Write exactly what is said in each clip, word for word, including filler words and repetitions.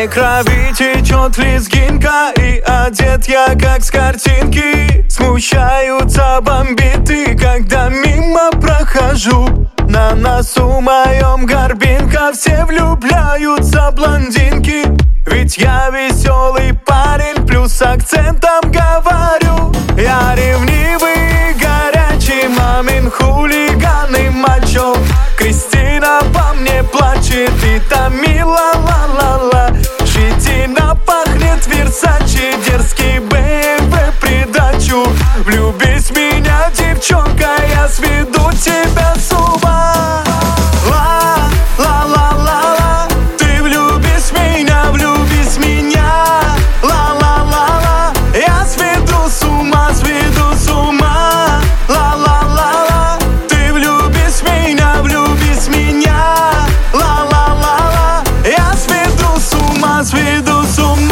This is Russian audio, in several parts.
крови течет лезгинка, и одет я как с картинки. Смущаются бомбиты, когда мимо прохожу. На носу моем горбинка, все влюбляются блондинки. Ведь я веселый парень, плюс с акцентом говорю. Я ревнивый, горячий, мамин хулиган и мачо. Кристина по мне плачет, и Тамила ла-ла-ла. Щетина пахнет Версачи, дерзкий бэ эм вэ придачу. Влюбись в меня, девчонка, я сведу тебя с ума. Ла-ла-ла-ла-ла, ты влюбись в меня, влюбись в меня. Ла-ла-ла-ла, я сведу с ума, сведу с ума. Ла-ла-ла-ла, ты влюбись в меня, влюбись в меня. Ла-ла-ла-ла, я сведу с ума, сведу с ума.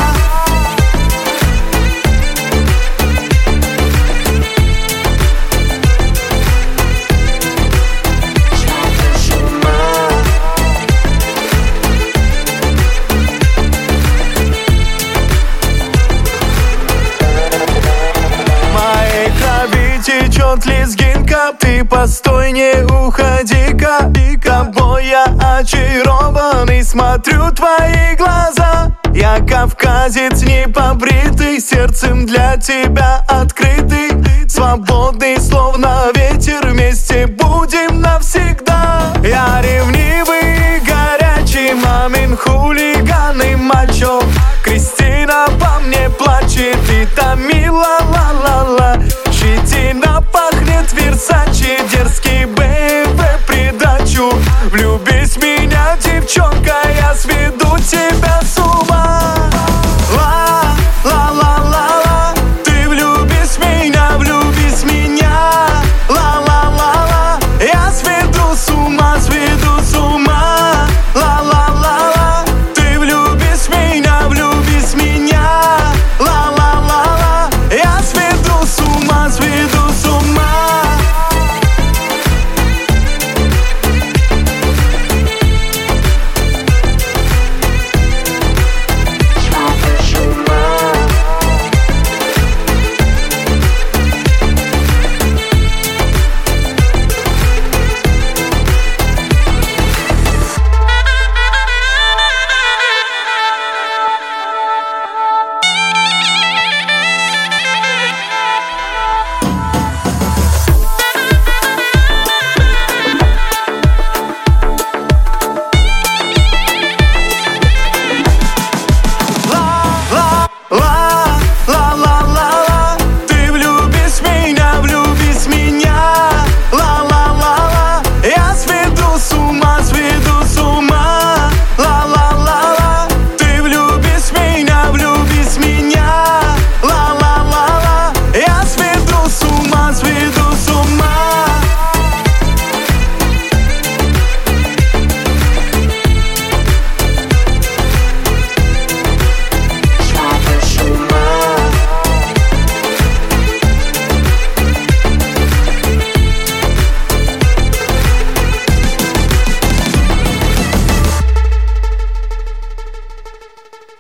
Течет лезгинка, ты постой, не уходи-ка. Тобой я очарован и смотрю твои глаза. Я кавказец непобритый, сердцем для тебя открытый. Свободный, словно ветер, вместе будем